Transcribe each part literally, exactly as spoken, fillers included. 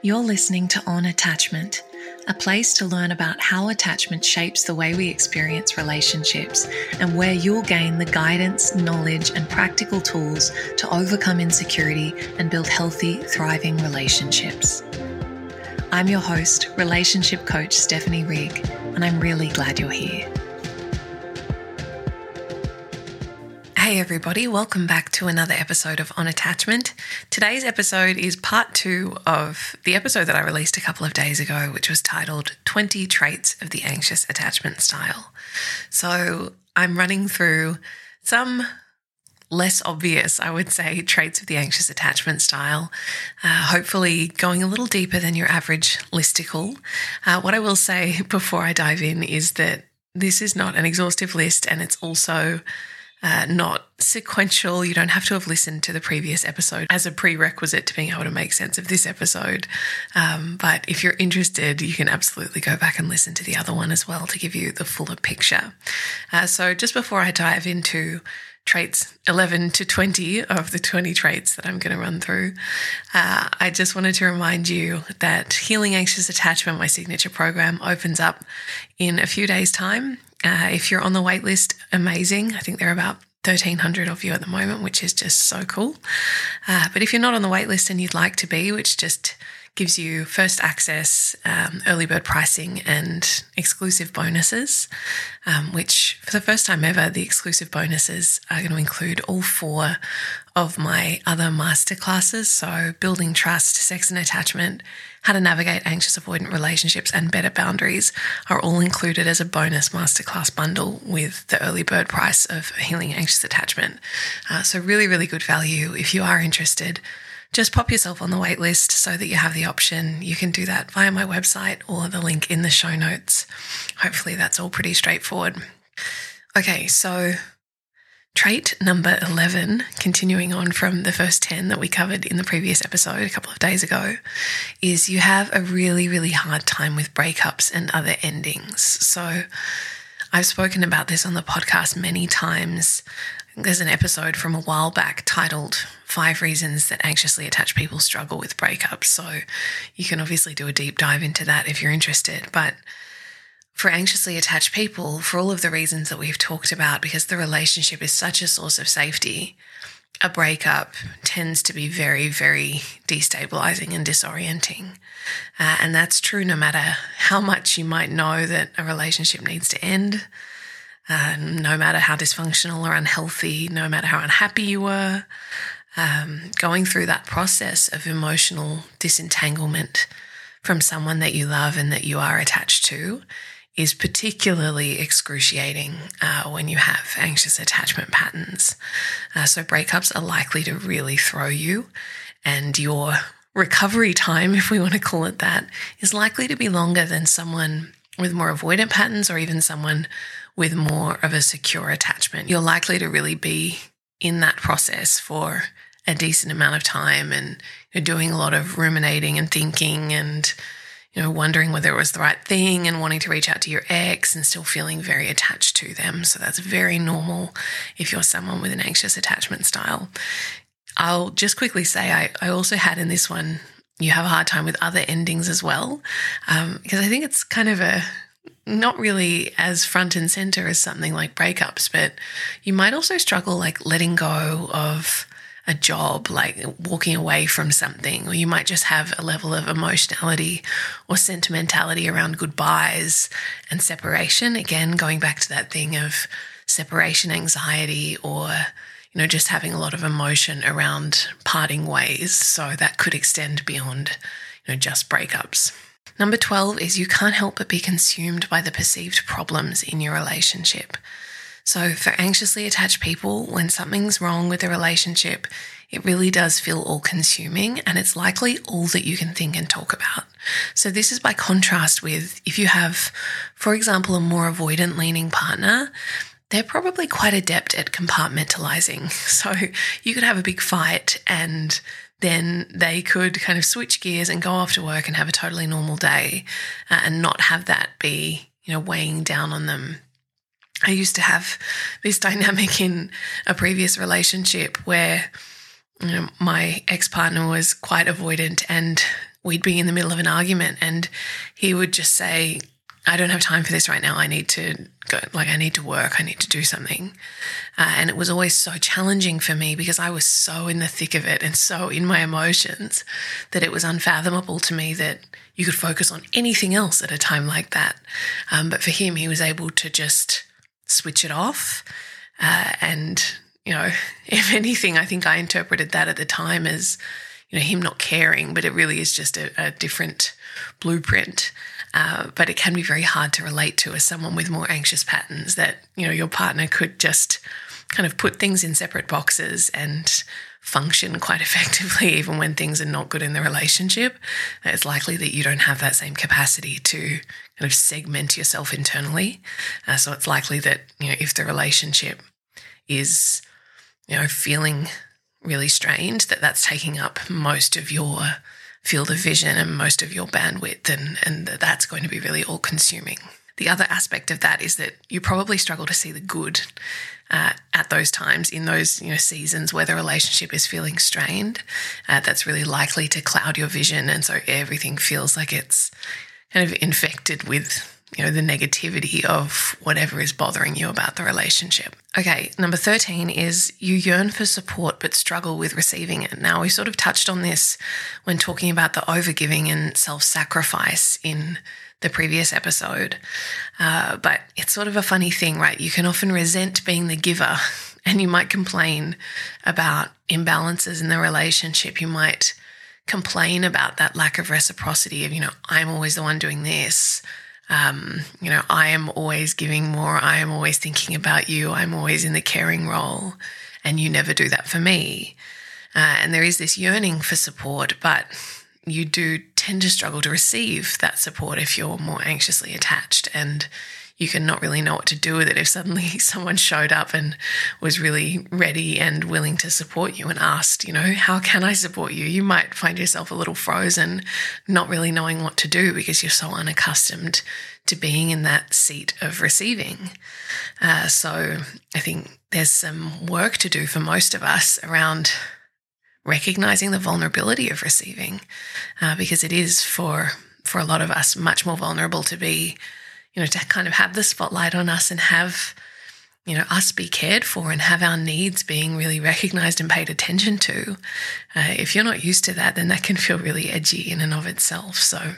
You're listening to On Attachment, a place to learn about how attachment shapes the way we experience relationships and where you'll gain the guidance, knowledge, and practical tools to overcome insecurity and build healthy, thriving relationships. I'm your host, relationship coach Stephanie Rigg, and I'm really glad you're here. Hey everybody, welcome back to another episode of On Attachment. Today's episode is part two of the episode that I released a couple of days ago, which was titled twenty Traits of the Anxious Attachment Style. So I'm running through some less obvious, I would say, traits of the anxious attachment style, uh, hopefully going a little deeper than your average listicle. Uh, what I will say before I dive in is that this is not an exhaustive list, and it's also Uh, not sequential. You don't have to have listened to the previous episode as a prerequisite to being able to make sense of this episode. Um, but if you're interested, you can absolutely go back and listen to the other one as well to give you the fuller picture. Uh, so just before I dive into traits eleven to twenty of the twenty traits that I'm going to run through, uh, I just wanted to remind you that Healing Anxious Attachment, my signature program, opens up in a few days' time. Uh, if you're on the wait list, amazing. I think there are about thirteen hundred of you at the moment, which is just so cool. Uh, but if you're not on the wait list and you'd like to be, which just gives you first access, um, early bird pricing, and exclusive bonuses, um, which for the first time ever, the exclusive bonuses are going to include all four of my other masterclasses. So Building Trust, Sex and Attachment, How to Navigate Anxious Avoidant Relationships, and Better Boundaries are all included as a bonus masterclass bundle with the early bird price of Healing Anxious Attachment. Uh, so really, really good value. If you are interested, just pop yourself on the wait list so that you have the option. You can do that via my website or the link in the show notes. Hopefully that's all pretty straightforward. Okay, so trait number eleven, continuing on from the first ten that we covered in the previous episode a couple of days ago, is you have a really, really hard time with breakups and other endings. So I've spoken about this on the podcast many times. There's an episode from a while back titled Five Reasons That Anxiously Attached People Struggle with Breakups. So you can obviously do a deep dive into that if you're interested. But for anxiously attached people, for all of the reasons that we've talked about, because the relationship is such a source of safety, a breakup tends to be very, very destabilizing and disorienting. Uh, and that's true no matter how much you might know that a relationship needs to end. Uh, no matter how dysfunctional or unhealthy, no matter how unhappy you were, um, going through that process of emotional disentanglement from someone that you love and that you are attached to is particularly excruciating uh, when you have anxious attachment patterns. Uh, so breakups are likely to really throw you, and your recovery time, if we want to call it that, is likely to be longer than someone with more avoidant patterns or even someone with more of a secure attachment. You're likely to really be in that process for a decent amount of time, and you're doing a lot of ruminating and thinking and, you know, wondering whether it was the right thing and wanting to reach out to your ex and still feeling very attached to them. So that's very normal if you're someone with an anxious attachment style. I'll just quickly say I, I also had in this one, you have a hard time with other endings as well, um, because I think it's kind of a not really as front and center as something like breakups, but you might also struggle like letting go of a job, like walking away from something, or you might just have a level of emotionality or sentimentality around goodbyes and separation. Again, going back to that thing of separation anxiety, or, you know, just having a lot of emotion around parting ways. So that could extend beyond, you know, just breakups. Number twelve is you can't help but be consumed by the perceived problems in your relationship. So for anxiously attached people, when something's wrong with the relationship, it really does feel all-consuming, and it's likely all that you can think and talk about. So this is by contrast with if you have, for example, a more avoidant-leaning partner. They're probably quite adept at compartmentalizing. So you could have a big fight and then they could kind of switch gears and go off to work and have a totally normal day uh, and not have that be, you know, weighing down on them. I used to have this dynamic in a previous relationship where, you know, my ex-partner was quite avoidant and we'd be in the middle of an argument and he would just say, I don't have time for this right now. I need to go, like I need to work. I need to do something. Uh, and it was always so challenging for me because I was so in the thick of it and so in my emotions that it was unfathomable to me that you could focus on anything else at a time like that. Um, but for him, he was able to just switch it off. Uh, and, you know, if anything, I think I interpreted that at the time as, you know, him not caring, but it really is just a, a different blueprint. Uh, but it can be very hard to relate to as someone with more anxious patterns that, you know, your partner could just kind of put things in separate boxes and function quite effectively even when things are not good in the relationship. It's likely that you don't have that same capacity to kind of segment yourself internally. Uh, so it's likely that, you know, if the relationship is, you know, feeling really strained, that that's taking up most of your field of vision and most of your bandwidth, and, and that's going to be really all-consuming. The other aspect of that is that you probably struggle to see the good uh, at those times, in those, you know, seasons where the relationship is feeling strained. Uh, that's really likely to cloud your vision, and so everything feels like it's kind of infected with, you know, the negativity of whatever is bothering you about the relationship. Okay, number thirteen is you yearn for support but struggle with receiving it. Now, we sort of touched on this when talking about the overgiving and self-sacrifice in the previous episode, uh, but it's sort of a funny thing, right? You can often resent being the giver and you might complain about imbalances in the relationship. You might complain about that lack of reciprocity of, you know, I'm always the one doing this. Um, you know, I am always giving more. I am always thinking about you. I'm always in the caring role and you never do that for me. Uh, and there is this yearning for support, but you do tend to struggle to receive that support if you're more anxiously attached, and you can not really know what to do with it if suddenly someone showed up and was really ready and willing to support you and asked, you know, how can I support you? You might find yourself a little frozen, not really knowing what to do because you're so unaccustomed to being in that seat of receiving. Uh, so I think there's some work to do for most of us around recognizing the vulnerability of receiving, uh, because it is for for a lot of us much more vulnerable to be, you know, to kind of have the spotlight on us and have, you know, us be cared for and have our needs being really recognized and paid attention to. Uh, if you're not used to that, then that can feel really edgy in and of itself. So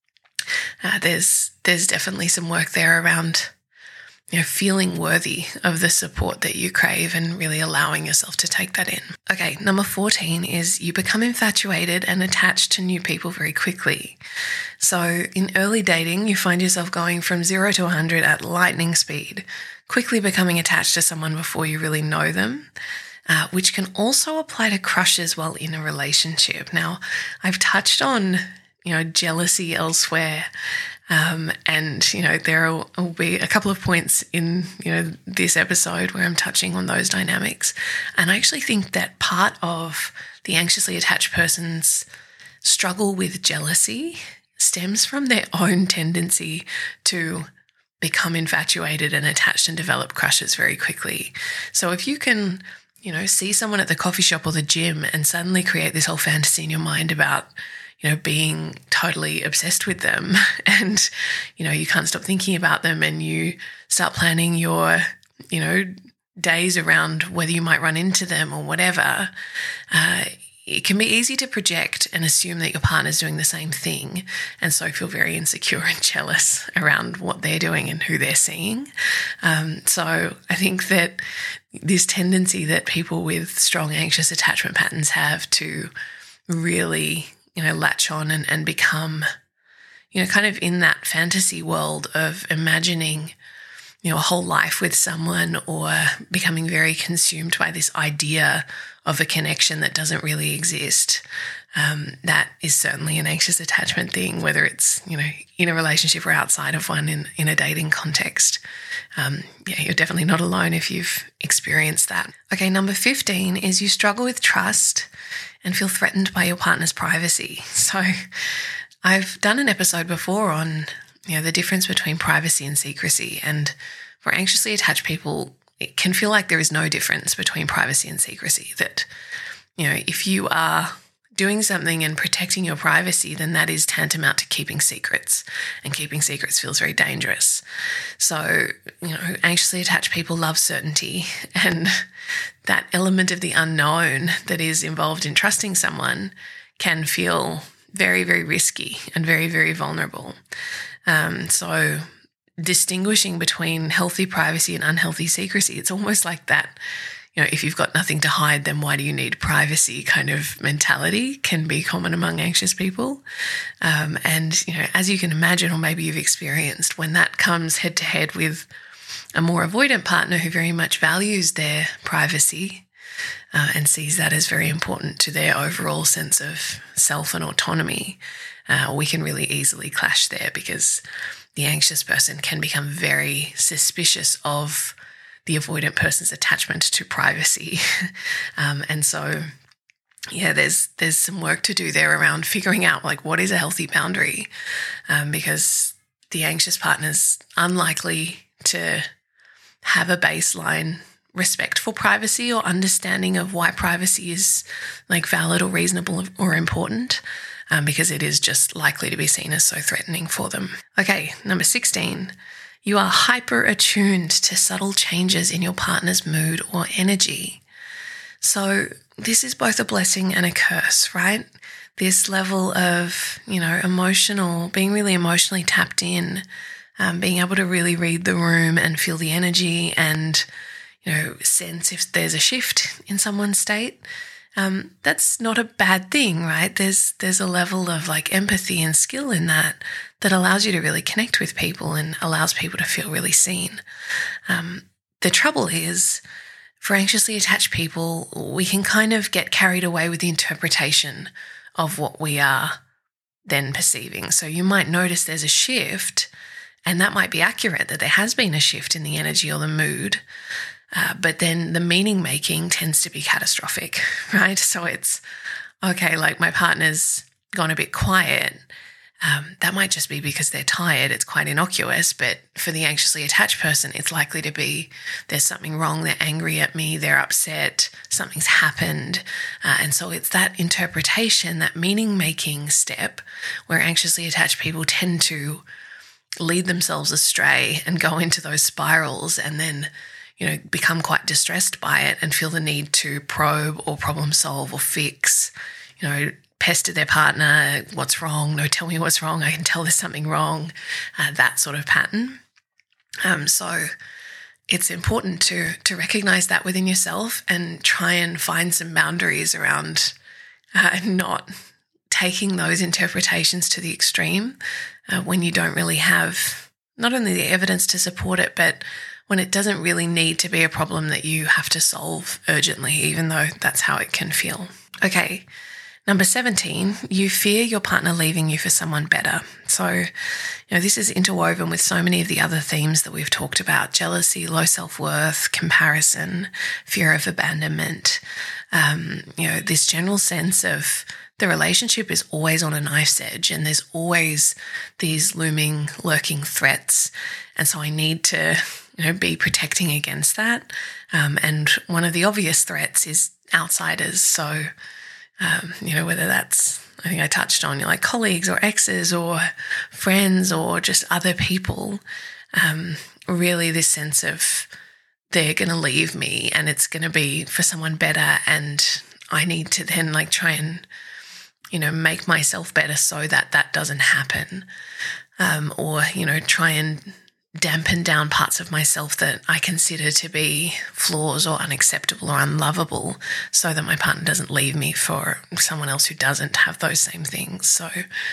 uh, there's there's definitely some work there around, you know, feeling worthy of the support that you crave and really allowing yourself to take that in. Okay, number fourteen is you become infatuated and attached to new people very quickly. So in early dating, you find yourself going from zero to one hundred at lightning speed, quickly becoming attached to someone before you really know them, uh, which can also apply to crushes while in a relationship. Now, I've touched on, you know, jealousy elsewhere. Um, and, you know, there will, will be a couple of points in, you know, this episode where I'm touching on those dynamics. And I actually think that part of the anxiously attached person's struggle with jealousy stems from their own tendency to become infatuated and attached and develop crushes very quickly. So if you can, you know, see someone at the coffee shop or the gym and suddenly create this whole fantasy in your mind about, you know, being totally obsessed with them and, you know, you can't stop thinking about them and you start planning your, you know, days around whether you might run into them or whatever, uh, it can be easy to project and assume that your partner's doing the same thing and so feel very insecure and jealous around what they're doing and who they're seeing. Um, so I think that this tendency that people with strong anxious attachment patterns have to really, you know, latch on and, and become, you know, kind of in that fantasy world of imagining, you know, a whole life with someone or becoming very consumed by this idea of a connection that doesn't really exist. Um, that is certainly an anxious attachment thing, whether it's, you know, in a relationship or outside of one in, in a dating context. Um, yeah, you're definitely not alone if you've experienced that. Okay, number fifteen is you struggle with trust and feel threatened by your partner's privacy. So I've done an episode before on, you know, the difference between privacy and secrecy. And for anxiously attached people, it can feel like there is no difference between privacy and secrecy. That, you know, if you are doing something and protecting your privacy, then that is tantamount to keeping secrets, and keeping secrets feels very dangerous. So, you know, anxiously attached people love certainty, and that element of the unknown that is involved in trusting someone can feel very, very risky and very, very vulnerable. Um, so distinguishing between healthy privacy and unhealthy secrecy, it's almost like that, you know, if you've got nothing to hide, then why do you need privacy kind of mentality can be common among anxious people. Um, and, you know, as you can imagine, or maybe you've experienced, when that comes head to head with a more avoidant partner who very much values their privacy uh, and sees that as very important to their overall sense of self and autonomy, uh, we can really easily clash there, because the anxious person can become very suspicious of the avoidant person's attachment to privacy. um, and so, yeah, there's there's some work to do there around figuring out, like, what is a healthy boundary, um, because the anxious partner's unlikely to have a baseline respect for privacy or understanding of why privacy is like valid or reasonable or important, um, because it is just likely to be seen as so threatening for them. Okay, number sixteen. You are hyper attuned to subtle changes in your partner's mood or energy. So this is both a blessing and a curse, right? This level of, you know, emotional, being really emotionally tapped in, um, being able to really read the room and feel the energy and, you know, sense if there's a shift in someone's state. Um, that's not a bad thing, right? There's there's a level of like empathy and skill in that that allows you to really connect with people and allows people to feel really seen. Um, the trouble is, for anxiously attached people, we can kind of get carried away with the interpretation of what we are then perceiving. So you might notice there's a shift, and that might be accurate, that there has been a shift in the energy or the mood. Uh, but then the meaning making tends to be catastrophic, right? So it's, okay, like my partner's gone a bit quiet. Um, that might just be because they're tired. It's quite innocuous. But for the anxiously attached person, it's likely to be there's something wrong. They're angry at me. They're upset. Something's happened. Uh, and so it's that interpretation, that meaning making step where anxiously attached people tend to lead themselves astray and go into those spirals and then, you know, become quite distressed by it and feel the need to probe or problem solve or fix, you know, pester their partner. What's wrong? No, tell me what's wrong. I can tell there's something wrong. Uh, that sort of pattern. Um, so it's important to to recognize that within yourself and try and find some boundaries around uh, not taking those interpretations to the extreme uh, when you don't really have not only the evidence to support it, but when it doesn't really need to be a problem that you have to solve urgently, even though that's how it can feel. Okay, number seventeen, you fear your partner leaving you for someone better. So, you know, this is interwoven with so many of the other themes that we've talked about: jealousy, low self-worth, comparison, fear of abandonment, um, you know, this general sense of the relationship is always on a knife's edge and there's always these looming, lurking threats. And so I need to, you know, be protecting against that. Um, and one of the obvious threats is outsiders. So, um, you know, whether that's, I think I touched on, you know, like colleagues or exes or friends or just other people, um, really this sense of they're going to leave me and it's going to be for someone better. And I need to then like try and, you know, make myself better so that that doesn't happen. Um, or, you know, try and dampen down parts of myself that I consider to be flaws or unacceptable or unlovable so that my partner doesn't leave me for someone else who doesn't have those same things. So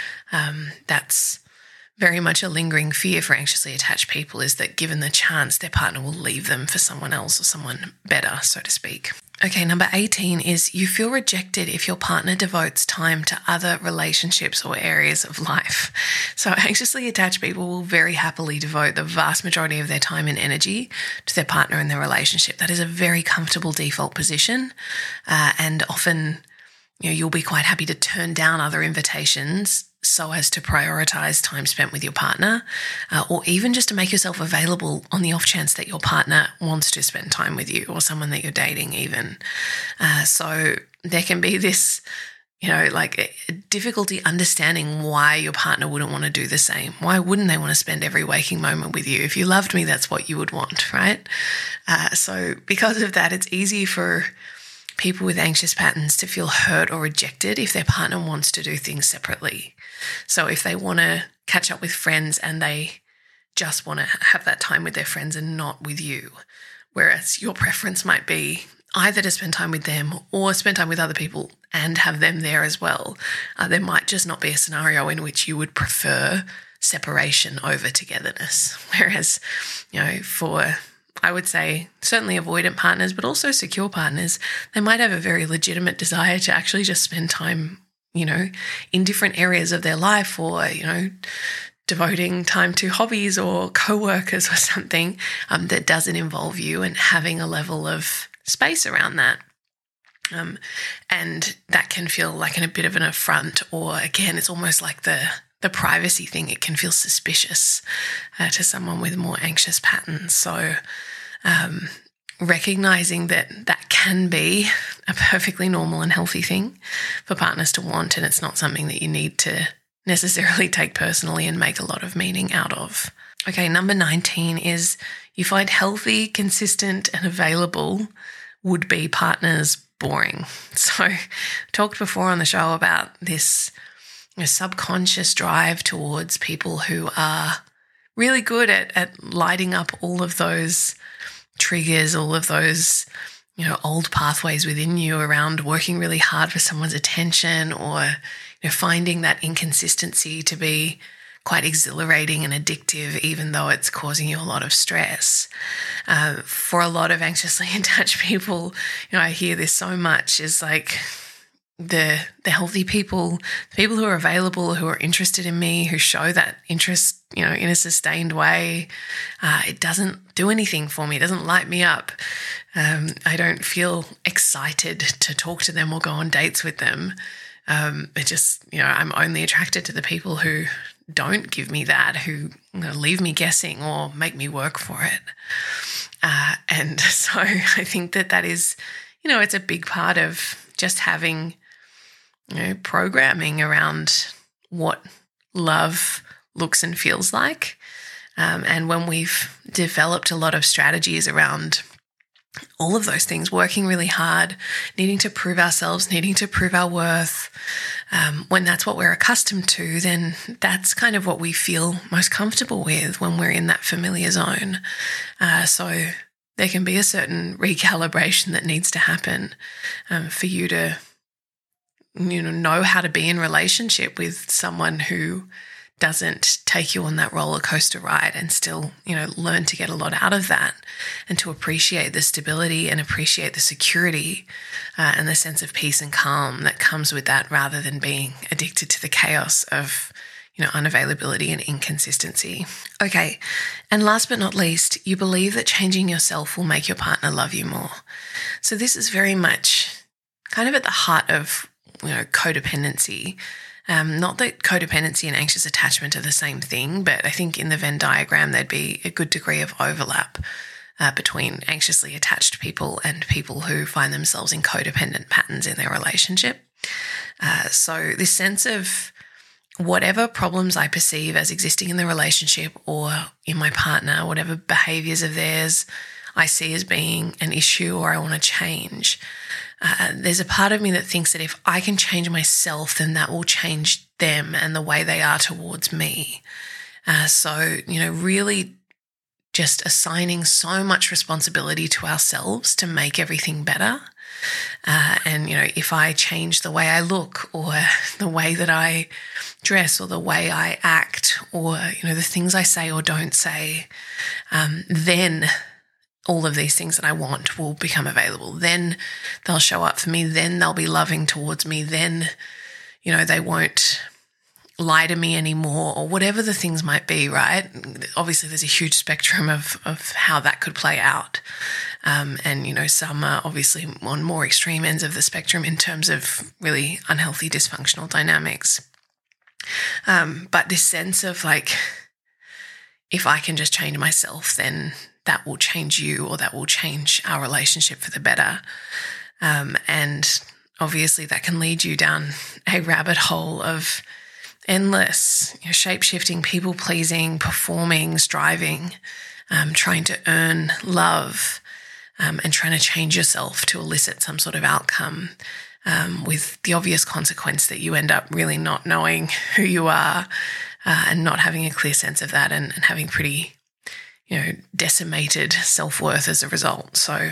um, that's very much a lingering fear for anxiously attached people, is that given the chance, their partner will leave them for someone else or someone better, so to speak. Okay, number eighteen is you feel rejected if your partner devotes time to other relationships or areas of life. So anxiously attached people will very happily devote the vast majority of their time and energy to their partner and their relationship. That is a very comfortable default position, uh, and often, you know, you'll be quite happy to turn down other invitations so as to prioritize time spent with your partner, uh, or even just to make yourself available on the off chance that your partner wants to spend time with you or someone that you're dating even. Uh, so there can be this you know, like a difficulty understanding why your partner wouldn't want to do the same. Why wouldn't they want to spend every waking moment with you? If you loved me, that's what you would want, right? Uh, so because of that, it's easy for people with anxious patterns to feel hurt or rejected if their partner wants to do things separately. So if they want to catch up with friends and they just want to have that time with their friends and not with you, whereas your preference might be either to spend time with them or spend time with other people and have them there as well. Uh, there might just not be a scenario in which you would prefer separation over togetherness. Whereas, you know, for, I would say, certainly avoidant partners, but also secure partners, they might have a very legitimate desire to actually just spend time, you know, in different areas of their life, or, you know, devoting time to hobbies or co-workers or something um, that doesn't involve you, and having a level of space around that. Um, and that can feel like an, a bit of an affront, or again, it's almost like the, the privacy thing. It can feel suspicious uh, to someone with more anxious patterns. So um, recognizing that that can be a perfectly normal and healthy thing for partners to want, and it's not something that you need to necessarily take personally and make a lot of meaning out of. Okay, number nineteen is you find healthy, consistent, and available would-be partners boring. So I talked before on the show about this, you know, subconscious drive towards people who are really good at, at lighting up all of those triggers, all of those, you know, old pathways within you around working really hard for someone's attention, or, you know, finding that inconsistency to be quite exhilarating and addictive, even though it's causing you a lot of stress. Uh, for a lot of anxiously attached people, you know, I hear this so much, is like the the healthy people, the people who are available, who are interested in me, who show that interest, you know, in a sustained way. Uh, it doesn't do anything for me. It doesn't light me up. Um, I don't feel excited to talk to them or go on dates with them. Um, it just, you know, I'm only attracted to the people who don't give me that, who, you know, leave me guessing or make me work for it. Uh, and so I think that that is, you know, it's a big part of just having, you know, programming around what love looks and feels like. Um, and when we've developed a lot of strategies around all of those things, working really hard, needing to prove ourselves, needing to prove our worth, um, when that's what we're accustomed to, then that's kind of what we feel most comfortable with when we're in that familiar zone. Uh, so there can be a certain recalibration that needs to happen um, for you to, you know, know how to be in relationship with someone who doesn't take you on that roller coaster ride, and still, you know, learn to get a lot out of that, and to appreciate the stability and appreciate the security uh, and the sense of peace and calm that comes with that, rather than being addicted to the chaos of, you know, unavailability and inconsistency. Okay, and last but not least, you believe that changing yourself will make your partner love you more. So this is very much kind of at the heart of, you know, codependency. Um, not that codependency and anxious attachment are the same thing, but I think in the Venn diagram there'd be a good degree of overlap uh, between anxiously attached people and people who find themselves in codependent patterns in their relationship. Uh, so this sense of whatever problems I perceive as existing in the relationship or in my partner, whatever behaviours of theirs I see as being an issue or I want to change, Uh, there's a part of me that thinks that if I can change myself, then that will change them and the way they are towards me. Uh, so, you know, really just assigning so much responsibility to ourselves to make everything better. Uh, and, you know, if I change the way I look, or the way that I dress, or the way I act, or, you know, the things I say or don't say, um, then all of these things that I want will become available. Then they'll show up for me. Then they'll be loving towards me. Then, you know, they won't lie to me anymore, or whatever the things might be, right? Obviously, there's a huge spectrum of, of how that could play out. Um, and, you know, some are obviously on more extreme ends of the spectrum in terms of really unhealthy, dysfunctional dynamics. Um, but this sense of like, if I can just change myself, then that will change you, or that will change our relationship for the better. Um, and obviously that can lead you down a rabbit hole of endless, you know, shape-shifting, people-pleasing, performing, striving, um, trying to earn love, um, and trying to change yourself to elicit some sort of outcome, um, with the obvious consequence that you end up really not knowing who you are, uh, and not having a clear sense of that, and, and having pretty, you know, decimated self-worth as a result. So,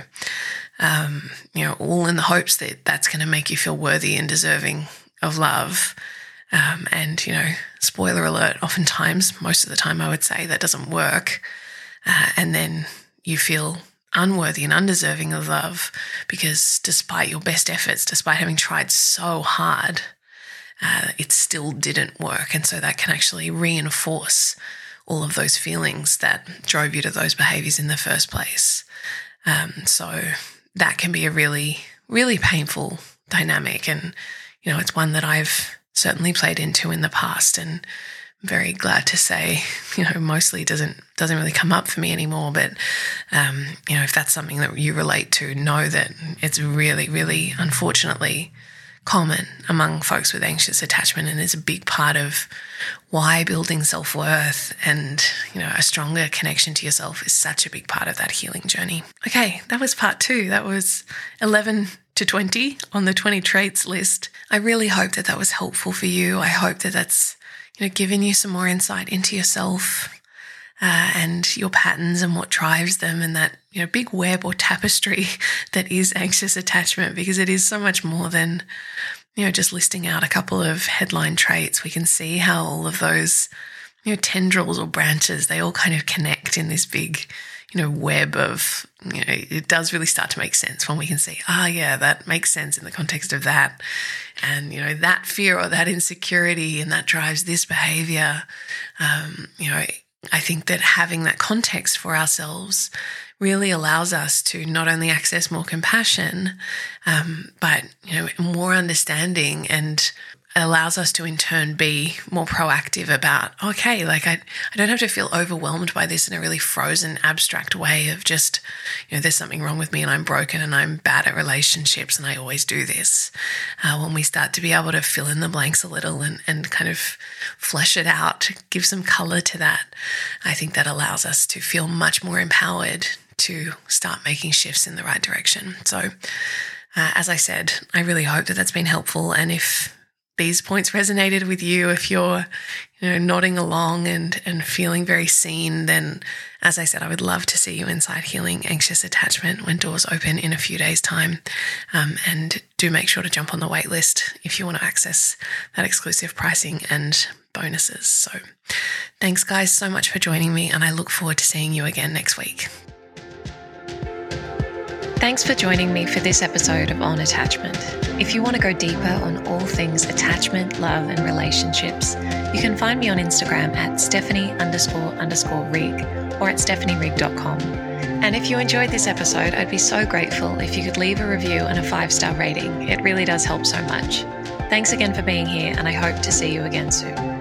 um, you know, all in the hopes that that's going to make you feel worthy and deserving of love. Um, and, you know, spoiler alert, oftentimes, most of the time I would say that doesn't work. Uh, and then you feel unworthy and undeserving of love because despite your best efforts, despite having tried so hard, uh, it still didn't work. And so that can actually reinforce all of those feelings that drove you to those behaviors in the first place. Um, so that can be a really, really painful dynamic. And, you know, it's one that I've certainly played into in the past, and I'm very glad to say, you know, mostly doesn't doesn't really come up for me anymore. But um, you know, if that's something that you relate to, know that it's really, really unfortunately common among folks with anxious attachment, and is a big part of why building self-worth and, you know, a stronger connection to yourself is such a big part of that healing journey. Okay, that was part two. That was eleven to twenty on the twenty traits list. I really hope that that was helpful for you. I hope that that's, you know, given you some more insight into yourself, uh, and your patterns and what drives them, and that, you know, big web or tapestry that is anxious attachment, because it is so much more than, you know, just listing out a couple of headline traits. We can see how all of those, you know, tendrils or branches, they all kind of connect in this big, you know, web of, you know, it does really start to make sense when we can see, ah, yeah, that makes sense in the context of that. And, you know, that fear or that insecurity, and that drives this behavior. Um, you know, I think that having that context for ourselves really allows us to not only access more compassion, um, but, you know, more understanding, and allows us to in turn be more proactive about, okay, like I, I don't have to feel overwhelmed by this in a really frozen, abstract way of just, you know, there's something wrong with me and I'm broken and I'm bad at relationships and I always do this. Uh, when we start to be able to fill in the blanks a little and, and kind of flesh it out, give some color to that, I think that allows us to feel much more empowered to start making shifts in the right direction. So, uh, as I said, I really hope that that's been helpful. And if these points resonated with you, if you're, you know, nodding along and, and feeling very seen, then, as I said, I would love to see you inside Healing Anxious Attachment when doors open in a few days' time. Um, and do make sure to jump on the wait list if you want to access that exclusive pricing and bonuses. So thanks, guys, so much for joining me, and I look forward to seeing you again next week. Thanks for joining me for this episode of On Attachment. If you want to go deeper on all things attachment, love, and relationships, you can find me on Instagram at Stephanie underscore underscore rig or at stephanie rig dot com. And if you enjoyed this episode, I'd be so grateful if you could leave a review and a five-star rating. It really does help so much. Thanks again for being here, and I hope to see you again soon.